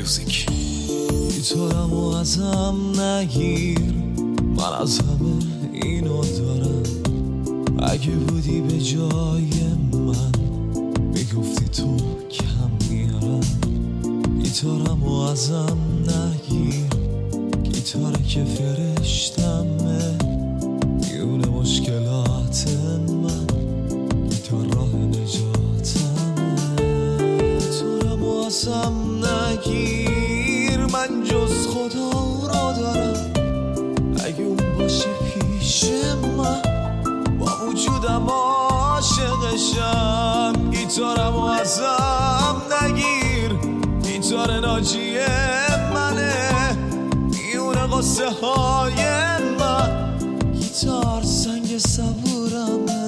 میوزیک. گیتارمو ازم نگیر، من از همه اینو دارم. اگه بودی به جای من میگفتی تو کم میارم. گیتارمو ازم نگیر، گیتاره که فرشتمه، میونه مشکلات من، گیتار راه نجاتمه. گیتارمو ازم نگیر، من جز خدا را دارم. اگه اون باشه پیش من با وجودم عاشقشم. گیتارمو ازم نگیر، گیتار ناجی منه، میونه قصه های من، گیتار سنگ صبورمه.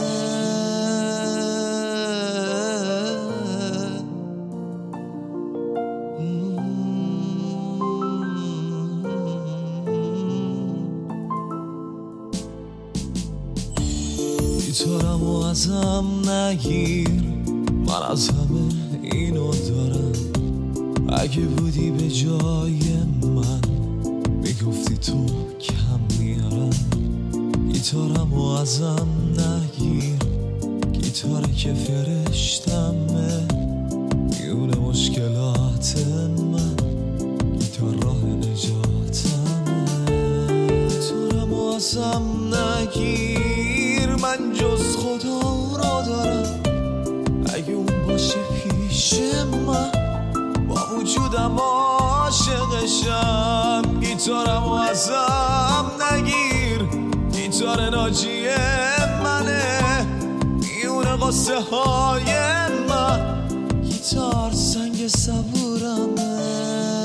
گیتارمو ازم نگیر، من از همه اینو دارم. اگه بودی به جای من میگفتی تو کم میارم. گیتارمو ازم نگیر، گیتاره که فرشتمه، میونه مشکلات من، گیتار راه نجاتمه. گیتارمو ازم نگیر، من جز خدا را دارم. اگه اون باشه پیش من با وجودم عاشقشم. گیتارمو ازم نگیر، گیتار ناجی منه، میونه قصه های من، گیتار سنگ صبورمه.